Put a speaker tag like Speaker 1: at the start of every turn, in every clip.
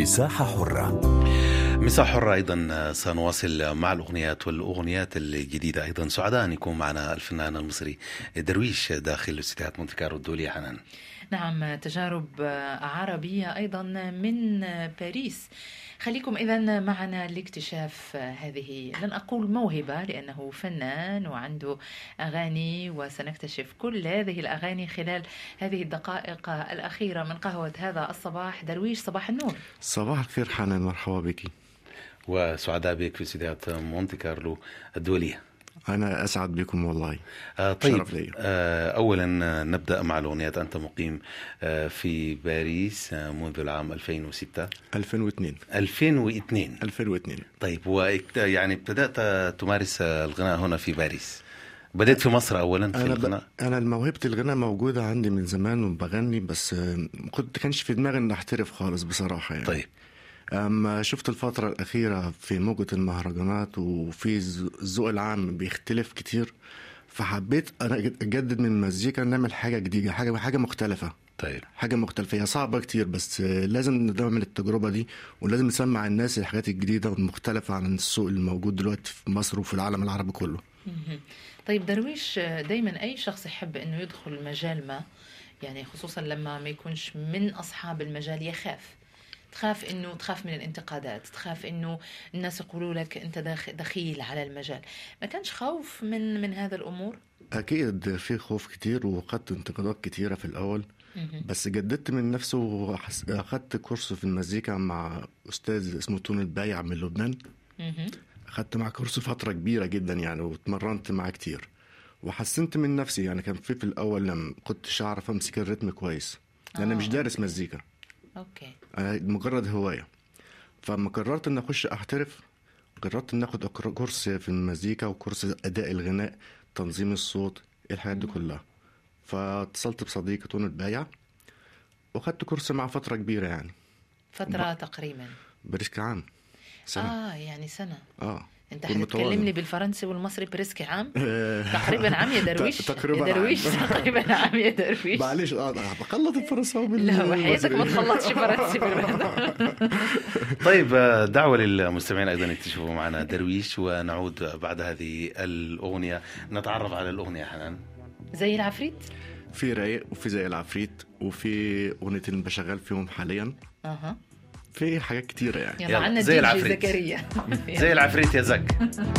Speaker 1: مساحة حرة.
Speaker 2: مساحة حرة أيضا سنواصل مع الأغنيات الجديدة. أيضا سعداء أن يكون معنا الفنان المصري درويش داخل استديوهات مونتي كارلو الدولية. حنان،
Speaker 3: نعم، تجارب عربية أيضا من باريس. خليكم إذن معنا لاكتشاف هذه، لن أقول موهبة لأنه فنان وعنده أغاني، وسنكتشف كل هذه الأغاني خلال هذه الدقائق الأخيرة من قهوة هذا الصباح. درويش، صباح النور.
Speaker 4: صباح الخير حنان، مرحبا بك
Speaker 2: وسعداء بك في استديوهات مونتي كارلو الدولية.
Speaker 4: أنا أسعد بكم والله.
Speaker 2: طيب، أولا نبدأ مع الأغنيات. أنت مقيم في باريس منذ العام 2002. طيب، يعني ابتدأت تمارس الغناء هنا في باريس. بدأت في مصر أولا في الغناء.
Speaker 4: أنا موهبة الغناء موجودة عندي من زمان وبغني، بس كانش في دماغي أن أحترف خالص بصراحة يعني.
Speaker 2: طيب،
Speaker 4: أما شفت الفترة الأخيرة في موجة المهرجانات وفي الذوق العام بيختلف كتير، فحبيت أنا أجدد من المزيكا، نعمل حاجة جديدة، حاجة مختلفة.
Speaker 2: طيب،
Speaker 4: حاجة مختلفة، هي صعبة كتير بس لازم نعمل التجربة دي، ولازم نسمع الناس الحاجات الجديدة والمختلفة عن السوق الموجود دلوقتي في مصر وفي العالم العربي كله.
Speaker 3: طيب درويش، دايما أي شخص يحب أنه يدخل مجال ما، يعني خصوصا لما ما يكونش من أصحاب المجال، تخاف من الانتقادات، تخاف انه الناس يقولوا لك انت دخيل على المجال. ما كانش خوف من هذا الامور؟
Speaker 4: اكيد في خوف كتير، وخدت انتقادات كتيرة في الاول، بس جددت من نفسه واخدت كورس في المزيكا مع استاذ اسمه توني البايع من لبنان. اخدت مع كورس فترة كبيرة جدا يعني، واتمرنت معاه كتير وحسنت من نفسي يعني. كان في الاول لما كنتش اعرف امسك الريتم كويس لان انا مش دارس مزيكا.
Speaker 3: اوكي،
Speaker 4: أنا مجرد هواية. فما قررت ان اخش احترف، قررت ان اخد كورس في المزيكا وكورس اداء الغناء، تنظيم الصوت، الحاجات دي كلها. فاتصلت بصديقي توني البايع وخدت كورس مع فترة كبيرة يعني.
Speaker 3: فترة تقريبا
Speaker 4: بريسك عام، سنة.
Speaker 3: يعني سنة. انت هتتكلم لي بالفرنسي والمصري بريسك عام؟ تقريبا عام يا درويش. تقريبا عام يا درويش.
Speaker 4: معلش بخلط الفرنساوي
Speaker 3: لا وحياتك ما تخلطش فرنسي
Speaker 2: طيب، دعوة للمستمعين أيضا يكتشفوا معنا درويش، ونعود بعد هذه الأغنية نتعرف على الأغنية. حنان،
Speaker 3: زي العفريت،
Speaker 4: في رايق وفي زي العفريت، وفي أغنيتين بشغل فيهم حاليا. في حاجات كتيرة يعني.
Speaker 2: زي العفريت زكريا. زي العفريت يا زك.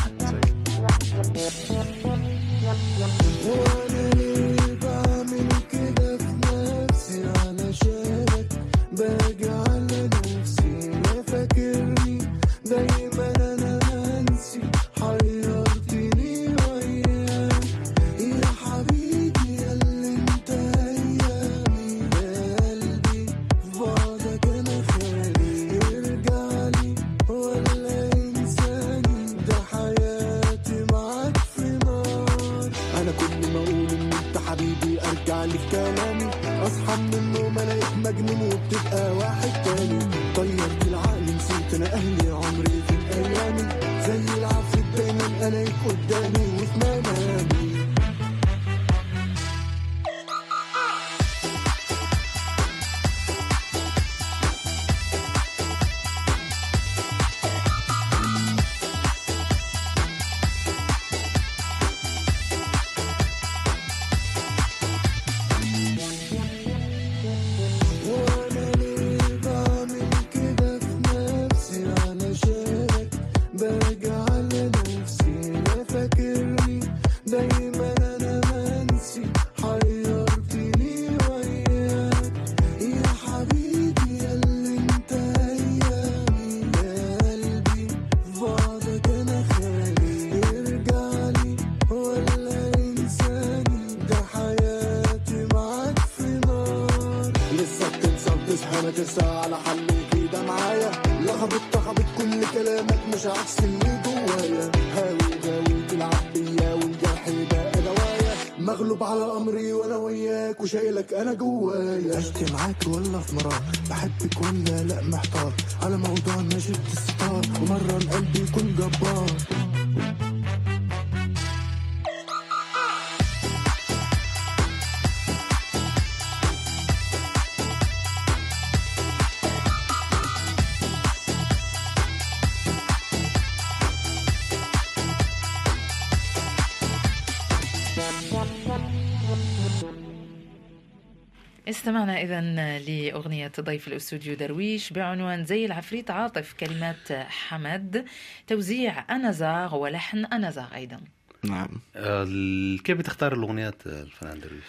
Speaker 5: وانا ليه بعمل كده في نفسي علشانك، باجي على نفسي ما فاكرني دايما انا هنسي، حيرتني وياك يا حبيبي ياللي انت ايامي، قلبي في بعضك انا خالي، ارجعلي ولا انساني، ده حياتي معاك في نار. انا كل ما اقول ان انت حبيبي ارجع لي كلامي، اصحى من النوم الاقيك مجنون وبتبقى واحد تاني، طيرت العقل نسيت انا اهلي عمري في الايامي، زي العفريت دايما الاقيك قدامي وفي منامي. مغلوب على امري وانا وياك وشايلك انا جوايا، عشت معاك ولا في مرار، بحبك ولا لا محتار، على موضوع ما شلت الستار، ومرة قلبي يكون جبار.
Speaker 3: استمعنا إذن لأغنية ضيف الأستوديو درويش بعنوان زي العفريت عاطف، كلمات حمد، توزيع أنازاغ ولحن أنازاغ أيضا.
Speaker 4: نعم.
Speaker 2: كيف بتختار الأغنيات الفنان درويش؟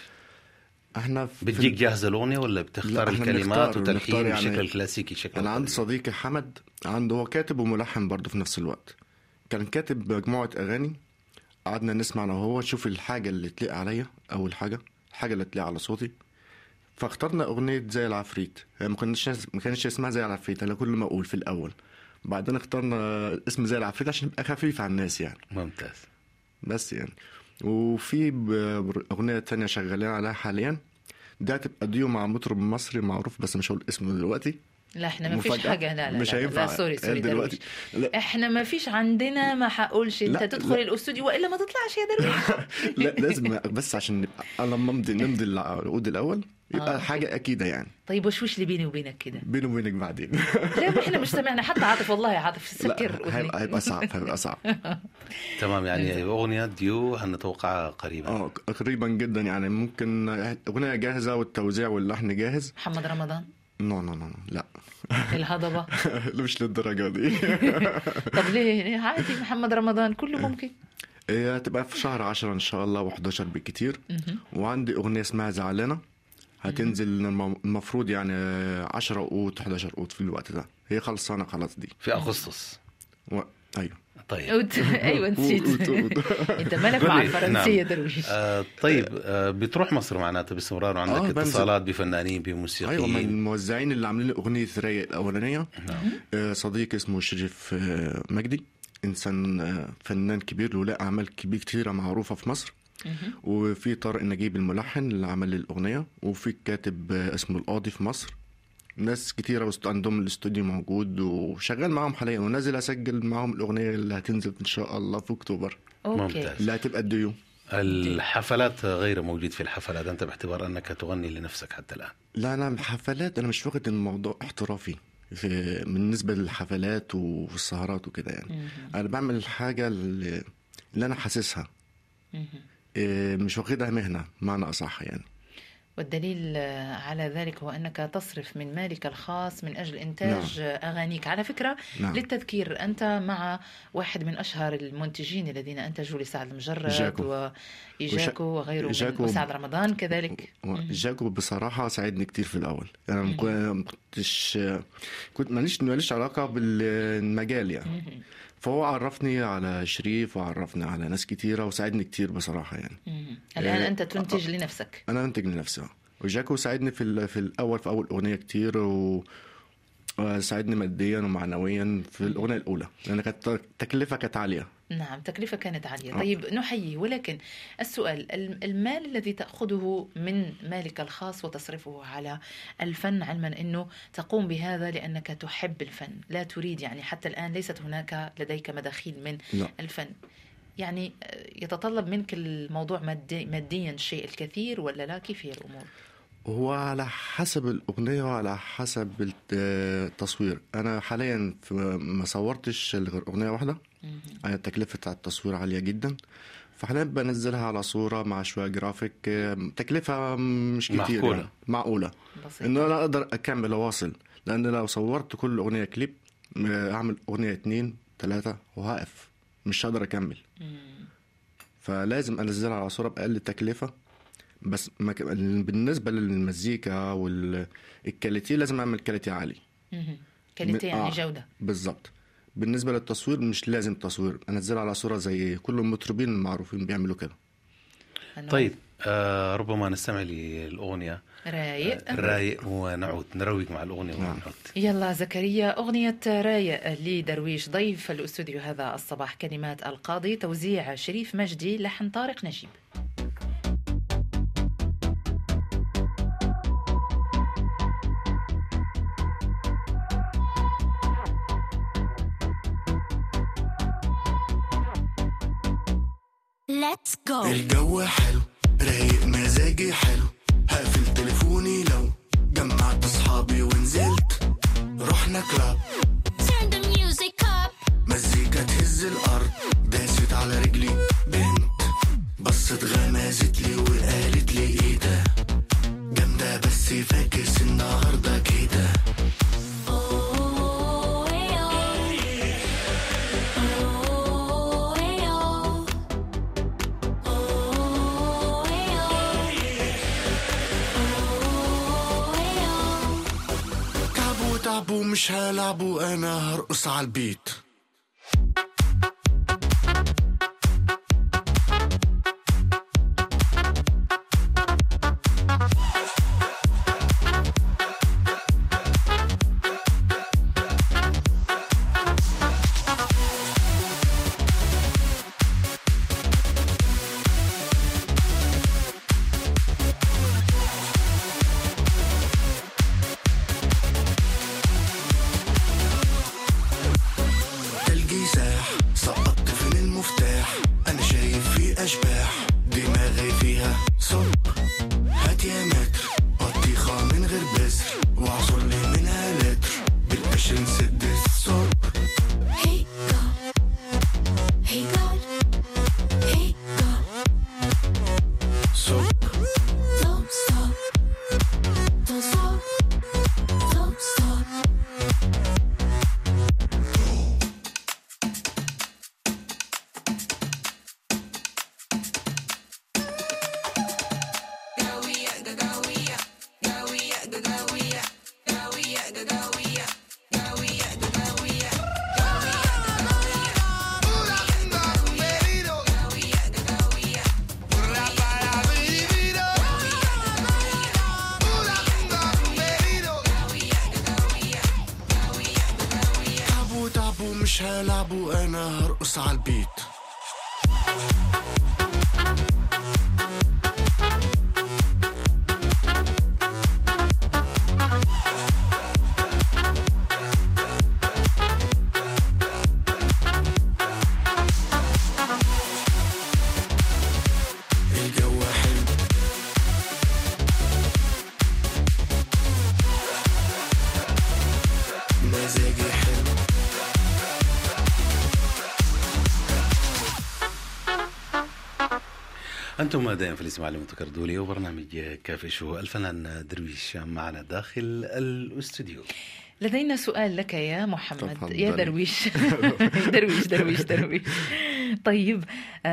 Speaker 4: احنا
Speaker 2: بتجيك جاهزة الأغنية ولا بتختار الكلمات وتلحين
Speaker 4: يعني
Speaker 2: بشكل كلاسيكي شكل؟
Speaker 4: أنا عندي صديقي حمد عنده هو كاتب وملحن برضه في نفس الوقت، كان كاتب مجموعة أغاني، قعدنا نسمع أنا وهو نشوف الحاجة اللي تليق عليا، أول حاجة الحاجة اللي تليق على صوتي، فاخترنا أغنية زي العفريت. ما كانش اسمها زي العفريت، أنا كل ما أقول في الأول، بعدين اخترنا اسم زي العفريت عشان يبقى خفيف على الناس يعني.
Speaker 2: ممتاز.
Speaker 4: بس يعني وفي أغنية تانية شغالين عليها حاليا، ده تبقى ديو مع مطرب مصري معروف بس مش هقول اسمه دلوقتي.
Speaker 3: لا احنا ما فيش حاجة، لا
Speaker 4: مش هينفع.
Speaker 3: لا سوري
Speaker 4: دلوقتي
Speaker 3: لا. احنا ما فيش عندنا، ما حقولش انت تدخل الاستوديو والا ما تطلعش يا درويش.
Speaker 4: لا لازم بس عشان نبقى لما نمضي العقود الاول يبقى حاجة أكيدة يعني.
Speaker 3: طيب وش اللي بيني وبينك كده؟
Speaker 4: بيني وبينك بعدين.
Speaker 3: لا ما احنا مش سمعنا حتى عاطف، والله عاطف سكر.
Speaker 4: هيبقى صعب.
Speaker 2: تمام، يعني أغنية ديو هنتوقعها قريبا.
Speaker 4: قريبا جدا يعني، ممكن أغنية جاهزة والتوزيع واللحن جاهز.
Speaker 3: محمد رمضان؟
Speaker 4: نو لا.
Speaker 3: الهضبة؟
Speaker 4: مش للدرجة دي.
Speaker 3: طب ليه؟ عادي محمد رمضان كله ممكن.
Speaker 4: هي تبقى في شهر 10 إن شاء الله و11 بالكتير. وعندي أغنية اسمها زعلانة هتنزل المفروض يعني 10 قوت 11 قوت في الوقت ده، هي خلصانة خلاص دي
Speaker 2: في أغسطس.
Speaker 4: أيوه
Speaker 2: طيب.
Speaker 3: ايوه نسيت. انت مالك مع الفرنسيه درويش.
Speaker 2: طيب بتروح مصر معناتها باستمرار وعندك اتصالات بفنانين بموسيقيين؟
Speaker 4: ايوه، من الموزعين اللي عاملين اغنيه رايق الاولانيه صديق اسمه شريف مجدي، انسان فنان كبير له اعمال كتيره معروفه في مصر. وفي طارق نجيب الملحن اللي عمل الاغنيه، وفي كاتب اسمه القاضي في مصر. ناس كتيرة عندهم الاستوديو موجود وشغال معهم حاليا، ونازل أسجل معهم الأغنية اللي هتنزل إن شاء الله في أكتوبر.
Speaker 3: ممتاز.
Speaker 4: اللي هتبقى الديو.
Speaker 2: الحفلات غير موجود في الحفلات، أنت باعتبار أنك تغني لنفسك حتى الآن؟
Speaker 4: لا أنا حفلات أنا مش واخد الموضوع احترافي بالنسبة للحفلات والسهرات وكده يعني. أنا بعمل الحاجة اللي أنا حاسسها، مش واخدها مهنة معنى أصح يعني.
Speaker 3: والدليل على ذلك هو أنك تصرف من مالك الخاص من أجل إنتاج أغانيك. على فكرة للتذكير، أنت مع واحد من أشهر المنتجين الذين أنتجوا لسعد المجرد وإيجاكو وغيره، وسعد رمضان كذلك.
Speaker 4: جاكو بصراحة ساعدني كتير في الأول، أنا كنت ماليش علاقة بالمجال يعني. فهو عرفني على شريف وعرفني على ناس كتيرة وساعدني كتير بصراحة يعني.
Speaker 3: الآن أنت تنتج لنفسك؟ أنا
Speaker 4: أنتج لنفسي. وجاكو ساعدني في أول أغنية كتير، وساعدني ماديا ومعنويا في الأغنية الأولى، لأن كانت تكلفة كانت عالية.
Speaker 3: نعم تكلفة كانت عالية. طيب نحيي، ولكن السؤال، المال الذي تأخذه من مالك الخاص وتصرفه على الفن، علما أنه تقوم بهذا لأنك تحب الفن، لا تريد يعني حتى الآن ليست هناك لديك مداخيل من الفن، يعني يتطلب منك الموضوع ماديا الشيء الكثير ولا لا؟ كيف هي الأمور؟
Speaker 4: هو على حسب الأغنية وعلى حسب التصوير. أنا حاليا ما صورتش غير أغنية واحدة، تكلفة التصوير عالية جدا، فحاليا بنزلها على صورة مع شوية جرافيك، تكلفة مش كتير يعني. معقولة إنه أنا أقدر أكمل أواصل، لأن لو صورت كل أغنية كليب أعمل أغنية 2 3 وهقف، مش هقدر أكمل. فلازم أنزلها على صورة بأقل تكلفة. بس بالنسبة للمزيكا والكاليتي لازم أعمل كاليتي عالي.
Speaker 3: كاليتي يعني جودة.
Speaker 4: بالضبط. بالنسبة للتصوير مش لازم تصوير، أنزل على صورة زي كل المطربين المعروفين بيعملوا كده.
Speaker 2: طيب ربما نستمع للأغنية رايق ونعود نروق مع الأغنية ونعود.
Speaker 3: يلا زكريا، أغنية رايق لدرويش ضيف الاستوديو هذا الصباح، كلمات القاضي، توزيع شريف مجدي، لحن طارق نجيب.
Speaker 5: Let's go. الجو حلو رايق مزاجي حلو، هقفل تليفوني لو جمعت اصحابي ونزلت رحنا كلاب. Turn the music up. مزيكا تهز الارض، داست على رجلي بنت، بصت غمازت لي وقالت لي ايه ده جامدة بس
Speaker 4: تعبوا مش هلعبوا انا هرقص على البيت. مش هلعبوا انا هرقص على البيت.
Speaker 2: أنتم دائما في الاستماع لمتكردولي وبرنامج كافي شو. الفنان درويش معنا داخل الاستوديو.
Speaker 3: لدينا سؤال لك يا محمد.
Speaker 4: تفضل.
Speaker 3: يا درويش. درويش. طيب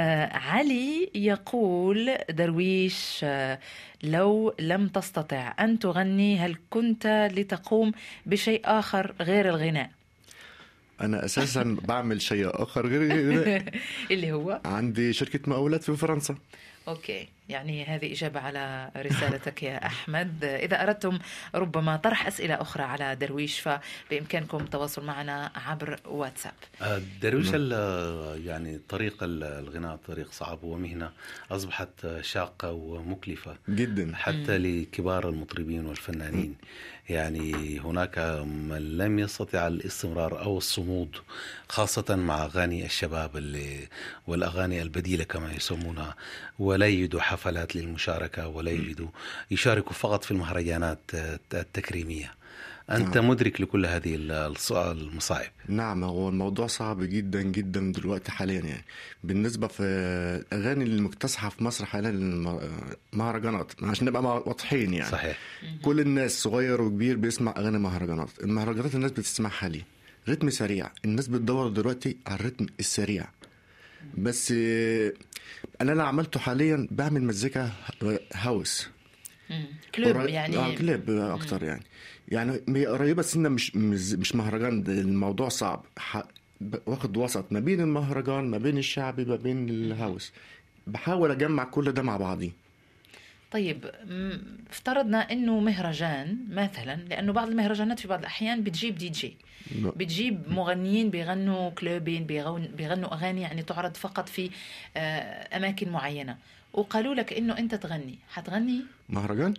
Speaker 3: علي يقول درويش لو لم تستطع أن تغني هل كنت لتقوم بشيء آخر غير الغناء؟
Speaker 4: أنا أساسا بعمل شيء آخر غير
Speaker 3: اللي هو
Speaker 4: عندي شركة مقاولات في فرنسا.
Speaker 3: أوكي، يعني هذه إجابة على رسالتك يا أحمد. إذا أردتم ربما طرح أسئلة أخرى على درويش فبإمكانكم التواصل معنا عبر واتساب.
Speaker 2: درويش يعني طريق الغناء طريق صعب ومهنة أصبحت شاقة ومكلفة
Speaker 4: جدا
Speaker 2: حتى لكبار المطربين والفنانين. يعني هناك من لم يستطع الاستمرار أو الصمود خاصة مع أغاني الشباب والأغاني البديلة كما يسمونها، ولا يجدوا حفلات للمشاركة ولا يجدوا يشاركوا فقط في المهرجانات التكريمية. أنت مدرك لكل هذه المصاعب.
Speaker 4: نعم، هو الموضوع صعب جدا جدا دلوقتي حاليا. يعني بالنسبة في الأغاني المكتسحة في مصر حاليا المهرجانات، عشان نبقى واضحين يعني
Speaker 2: صحيح.
Speaker 4: كل الناس صغير وكبير بيسمع أغاني مهرجانات. المهرجانات الناس بتسمعها ليه؟ رتم سريع، الناس بتدور دلوقتي على الرتم السريع. بس أنا اللي عملته حاليا بعمل مزيكا هاوس
Speaker 3: كلوب يعني
Speaker 4: كليب أكتر يعني قريبة سنة، مش مهرجان. الموضوع صعب، واخد وسط ما بين المهرجان ما بين الشعبي ما بين الهاوس، بحاول أجمع كل ده مع بعضي.
Speaker 3: طيب افترضنا انه مهرجان مثلا، لانه بعض المهرجانات في بعض الاحيان بتجيب دي جي، بتجيب مغنيين بيغنوا كلوبين، بيغنوا اغاني يعني تعرض فقط في اماكن معينة، وقالوا لك انه انت تغني، حتغني
Speaker 4: مهرجان؟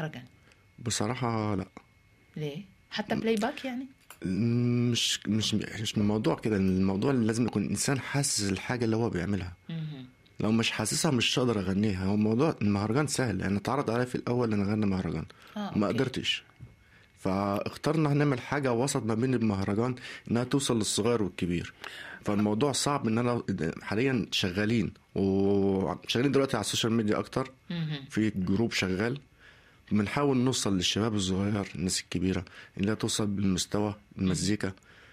Speaker 4: بصراحة لا.
Speaker 3: ليه؟ حتى بلاي باك يعني؟
Speaker 4: مش من الموضوع كده. الموضوع لازم يكون الانسان حاسس الحاجة اللي هو بيعملها. لو مش حاسسها مش هقدر اغنيها. هو موضوع المهرجان سهل، يعني اتعرض عليا في الاول ان اغني مهرجان ما قدرتش، فاخترنا نعمل حاجه وسط ما بين المهرجان انها توصل للصغير والكبير. فالموضوع صعب. ان انا حاليا شغالين دلوقتي على السوشيال ميديا اكتر، في جروب شغال بنحاول نوصل للشباب الصغير الناس الكبيره اللي توصل بالمستوى المزيكا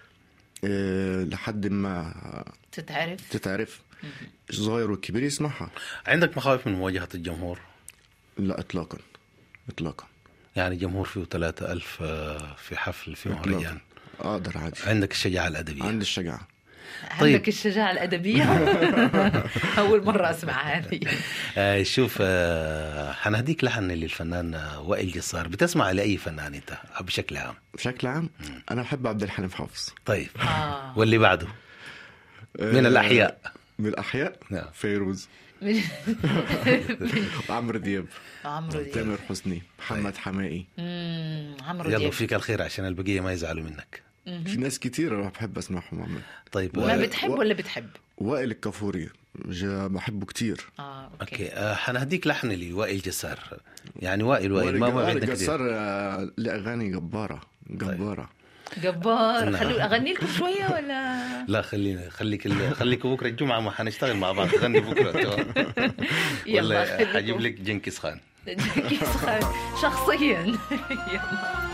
Speaker 4: لحد ما تتعرف الصغير والكبير يسمعها.
Speaker 2: عندك مخاوف من مواجهة الجمهور؟
Speaker 4: لا اطلاقا.
Speaker 2: يعني جمهور فيه 3000 في حفل في مهرجان.
Speaker 4: اقدر عادي.
Speaker 2: عندك الشجاعة الأدبية.
Speaker 4: عندي الشجاعة.
Speaker 2: طيب.
Speaker 3: عندك الشجاعة الأدبية. أول مرة أسمع هذه.
Speaker 2: شوف، حنهديك لحن للفنان وائل جسار. بتسمع لأي فنان أنت بشكل عام؟
Speaker 4: بشكل عام أنا أحب عبد الحليم حافظ.
Speaker 2: طيب. واللي بعده من الأحياء؟
Speaker 4: من الأحياء
Speaker 2: نعم.
Speaker 4: فيروز. عمرو دياب. تامر حسني. محمد حمائي.
Speaker 3: عمرو
Speaker 2: يلا
Speaker 3: دياب.
Speaker 2: فيك الخير عشان البقية ما يزعلوا منك.
Speaker 4: في ناس كتير أنا بحب أسمعهم عمل.
Speaker 2: طيب.
Speaker 3: ما بتحب ولا بتحب؟
Speaker 4: وائل الكفوري بحبه كتير.
Speaker 2: أوكي. حنهديك لحن لوائل جسار. يعني وائل ما
Speaker 4: وائل
Speaker 2: عندك
Speaker 4: جسار لأغاني جبارة.
Speaker 3: جبار. خلوا أغني لكم شوية ولا
Speaker 2: لا؟ خليك بكرة الجمعة ما حنشتغل مع بعض. غني بكرة. ولا حجيب لك جنكيز خان.
Speaker 3: جنكيز خان شخصيا. يلا.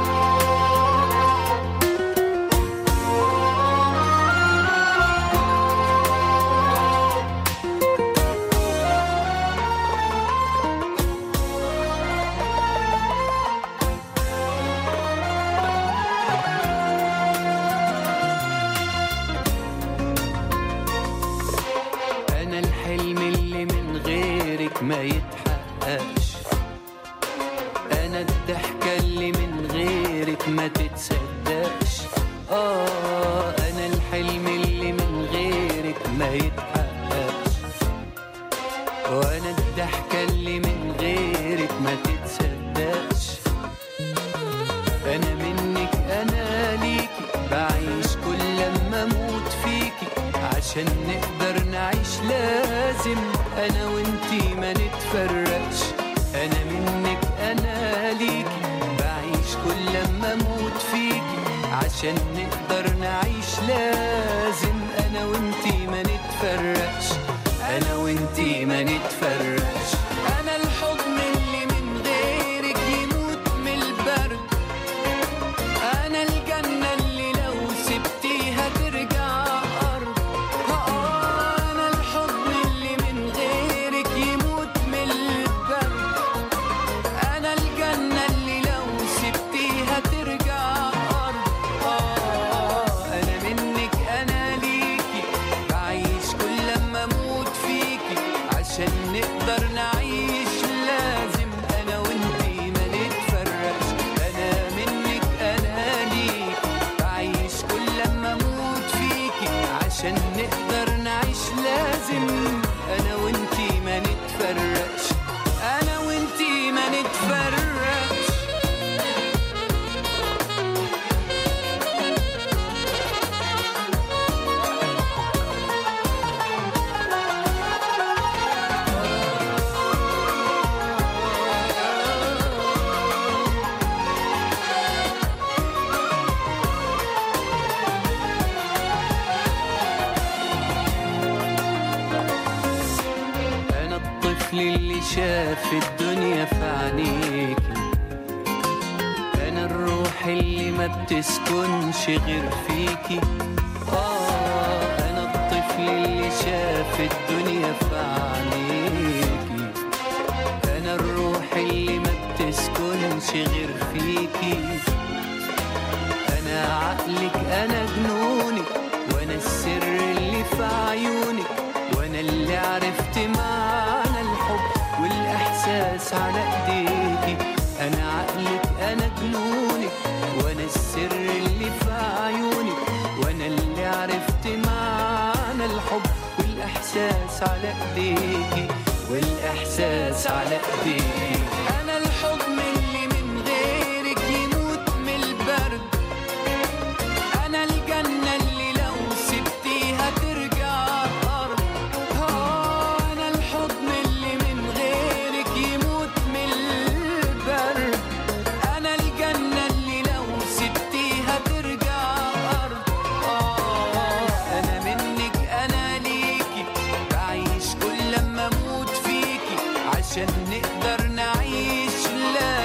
Speaker 1: ما يتحققش، أنا الضحكة اللي من غيرك ما تتصدقش. أنا الحلم اللي من غيرك ما يتحققش، وأنا الضحكة اللي من غيرك ما تتصدقش. أنا منك أنا ليكي بعيش كل لما أموت فيكي، عشان نقدر نعيش لازم أنا وإنتي ما نتفرقش. أنا منك أنا ليكي بعيش كل لما أموت فيكي، عشان نقدر نعيش لازم أنا وإنتي ما نتفرقش. أنا وإنتي ما نتفرقش. أنا الحضن اللي من غيرك يموت من البرد، أنا الجنة اللي لو سبتيها ترجع أرض. أنا الحضن اللي من غيرك يموت من البرد، أنا الجنة اللي لو سبتيها ترجع أرض. أنا منك أنا ليكي بعيش كل لما أموت فيكي، عشان نقدر نعيش لازم أنا وإنتي ما نتفرقش. أنا منك أنا ليكي بعيش كل لما أموت فيكي، عشان نقدر نعيش لازم أنا وإنتي ما نتفرقش. أنا وإنتي ما نتفرقش. أنا الطفل اللي شاف الدنيا في عينيكي، أنا الروح اللي ما بتسكنش غير فيكي. أنا الطفل اللي شاف الدنيا في عينيكي، أنا الروح اللي ما بتسكنش غير فيكي. أنا عقلك أنا جنونك، وأنا السر اللي في عيونك، وأنا اللي عرفت معنى الحب والإحساس على إيديكي. أنا عقلك أنا جنونك، وأنا السر اللي في عيونك، وأنا اللي عرفت معنى الحب والإحساس على إيديكي، والإحساس على إيديكي. أنا الحضن اللي من غيرك يموت من البرد، أنا الجنة اللي لو سبتيها ترجع أرض. أنا الحضن اللي من غيرك يموت من البرد، أنا الجنة اللي لو سبتيها ترجع أرض. أنا منك أنا ليكي بعيش كل لما أموت فيكي، عشان نقدر نعيش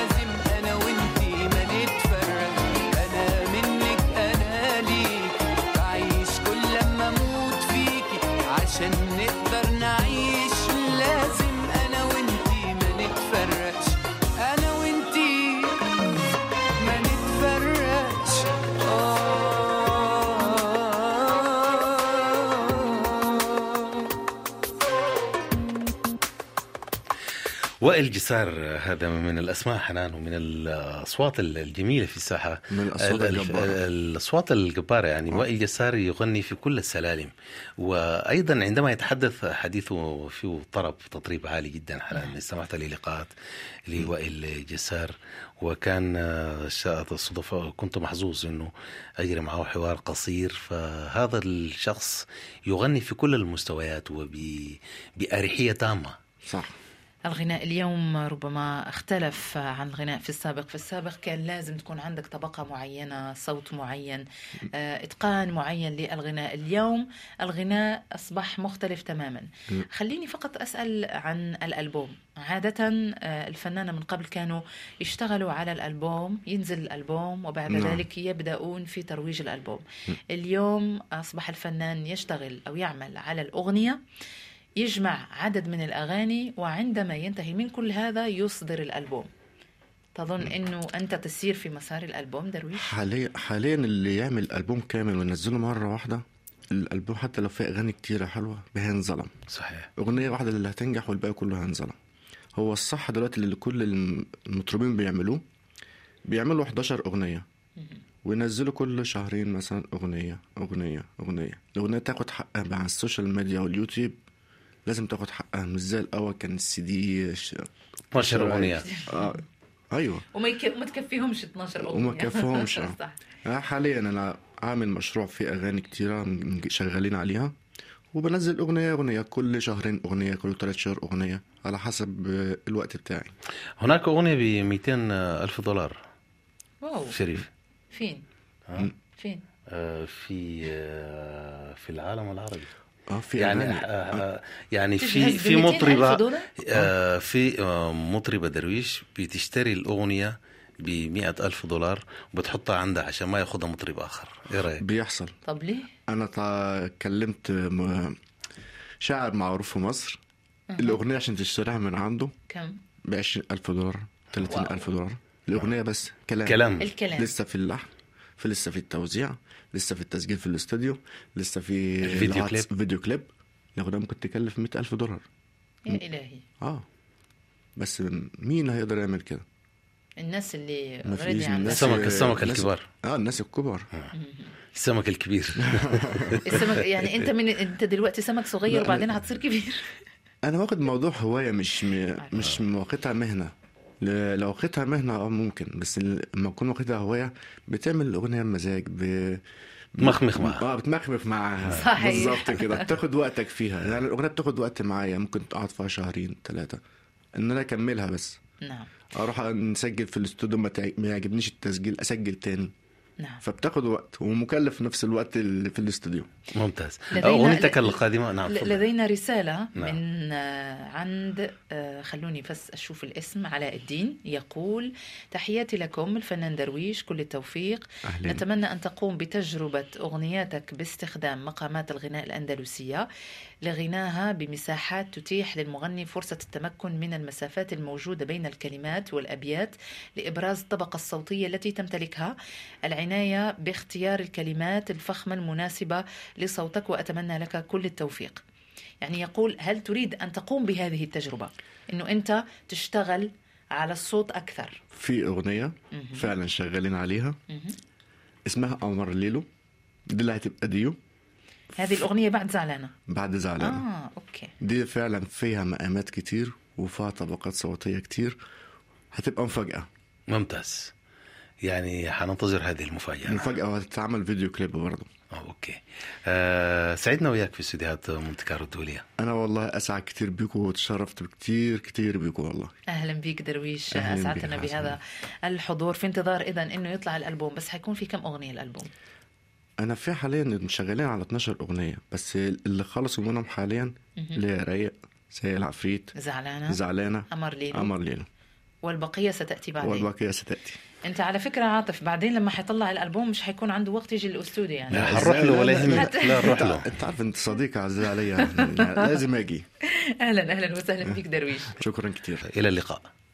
Speaker 2: وائل جسار هذا من الأسماء حنان، ومن الأصوات الجميلة في الساحة،
Speaker 4: من الأصوات الجبارة.
Speaker 2: الأصوات الجبارة يعني. وائل جسار يغني في كل السلالم، وأيضا عندما يتحدث حديثه فيه طرب تطريب عالي جدا حنان. استمعت للقاءات لوائل جسار، وكان شاءت الصدفة كنت محظوظ أنه أجري معه حوار قصير. فهذا الشخص يغني في كل المستويات وبأريحية تامة.
Speaker 4: صح.
Speaker 3: الغناء اليوم ربما اختلف عن الغناء في السابق. في السابق كان لازم تكون عندك طبقة معينة، صوت معين، إتقان معين للغناء. اليوم الغناء أصبح مختلف تماما. خليني فقط أسأل عن الألبوم. عادة الفنانة من قبل كانوا يشتغلوا على الألبوم، ينزل الألبوم وبعد ذلك يبدأون في ترويج الألبوم. اليوم أصبح الفنان يشتغل أو يعمل على الأغنية، يجمع عدد من الأغاني، وعندما ينتهي من كل هذا يصدر الألبوم. تظن أنه أنت تسير في مسار الألبوم درويش؟
Speaker 4: حاليا اللي يعمل ألبوم كامل وينزله مرة واحدة، الألبوم حتى لو فيه أغاني كتيرة حلوة بهنظلم.
Speaker 2: صحيح.
Speaker 4: أغنية واحدة اللي هتنجح والباقي كله هنظلم. هو الصح دلوقتي اللي كل المطربين بيعملوا 11 أغنية وينزلوا كل شهرين مثلا أغنية. الأغنية تاخد حقها مع السوشيال ميديا واليوتيوب، لازم تاخد حقها. مش زي الأول كان الCD
Speaker 2: 12 أغنية.
Speaker 4: أيوة.
Speaker 3: وما تكفيهمش 12 أغنية.
Speaker 4: وما تكفيهمش. حاليا أنا عامل مشروع فيه أغاني كتيرة شغالين عليها، وبنزل أغنية كل شهرين أغنية، كل 3 شهور أغنية على حسب الوقت بتاعي.
Speaker 2: هناك أغنية $200,000.
Speaker 3: واو.
Speaker 2: شريف
Speaker 3: فين؟
Speaker 2: في العالم العربي.
Speaker 4: في
Speaker 2: يعني في مطربة في مطربة درويش بتشتري الأغنية $100,000 وبتحطها عندها عشان ما ياخدها مطرب آخر. إيه رأيك؟
Speaker 4: بيحصل.
Speaker 3: طب ليه؟
Speaker 4: أنا كلمت شاعر معروف في مصر، الأغنية عشان تشتريها من عنده
Speaker 3: كم؟
Speaker 4: $20,000 $30,000 الأغنية بس
Speaker 2: كلام.
Speaker 3: الكلام.
Speaker 4: لسه في اللحن، لسه في التوزيع، لسه في التسجيل في الاستوديو، لسه في فيديو كليب. الأغنية ممكن تكلف $100,000.
Speaker 3: يا إلهي.
Speaker 4: بس مين هيقدر يعمل كده؟
Speaker 3: الناس اللي
Speaker 2: السمك الكبار.
Speaker 4: الناس الكبار.
Speaker 2: السمك الكبير.
Speaker 3: السمك يعني انت دلوقتي سمك صغير وبعدين هتصير كبير.
Speaker 4: انا واخد موضوع هواية، مش واخدها مهنة. لو واخدها مهنة ممكن، بس لما اكون واخدها هواية بتعمل الاغنية بمزاج،
Speaker 2: بتمخمخ معها.
Speaker 4: بتمخمخ معها.
Speaker 3: صحيح.
Speaker 4: بالظبط كده. بتاخد وقتك فيها، يعني الاغنية بتاخد وقت معايا، ممكن تقعد فيها 2-3 ان انا اكملها. بس
Speaker 3: نعم.
Speaker 4: اروح نسجل في الاستوديو ما يعجبنيش التسجيل اسجل تاني.
Speaker 3: نعم.
Speaker 4: فبتاخد وقت ومكلف في نفس الوقت اللي في الاستوديو.
Speaker 2: ممتاز. أغنيتك القادمة. نعم.
Speaker 3: لدينا رسالة.
Speaker 2: نعم.
Speaker 3: من عند خلوني بس أشوف الاسم. علاء الدين يقول: تحياتي لكم الفنان درويش، كل التوفيق.
Speaker 4: أهلين.
Speaker 3: نتمنى أن تقوم بتجربة أغنياتك باستخدام مقامات الغناء الأندلسية لغناها بمساحات تتيح للمغني فرصة التمكن من المسافات الموجودة بين الكلمات والأبيات لإبراز الطبقة الصوتية التي تمتلكها، العناية باختيار الكلمات الفخمة المناسبة لصوتك، وأتمنى لك كل التوفيق. يعني يقول: هل تريد أن تقوم بهذه التجربة، إنه أنت تشتغل على الصوت أكثر؟
Speaker 4: في أغنية فعلا شغالين عليها اسمها قمر ليلو، دي اللي هتبقى ديو.
Speaker 3: هذه الأغنية بعد زعلانة. أوكي.
Speaker 4: دي فعلا فيها مقامات كتير وفيها طبقات صوتية كتير، هتبقى مفاجأة.
Speaker 2: ممتاز. يعني حننتظر هذه المفاجأة.
Speaker 4: وهتتعمل فيديو كليب برضه.
Speaker 2: أوكي. سعدنا وياك في استديوهات مونتي كارلو الدولية.
Speaker 4: أنا والله أسعد كتير بيكم وتشرفت كتير بيكم والله.
Speaker 3: أهلا بيك درويش. أسعدنا بهذا الحضور. في انتظار إذن إنه يطلع الألبوم. بس حيكون في كم أغنية الألبوم؟
Speaker 4: أنا في حاليا شغالين على 12 أغنية، بس اللي خلصوا منهم حاليا اللي رايق، زي العفريت، زعلانة، قمر ليلو.
Speaker 3: والبقية ستأتي بعدين. انت على فكرة عاطف بعدين لما حيطلع الألبوم مش حيكون عنده وقت يجي الأستوديو يعني.
Speaker 2: لا هنروح له ولا يهمك. لا نروح له.
Speaker 4: انت عارف انت صديق عزيز عليا. لازم اجي.
Speaker 3: اهلا وسهلا بك درويش.
Speaker 4: شكرا كتير.
Speaker 2: الى اللقاء.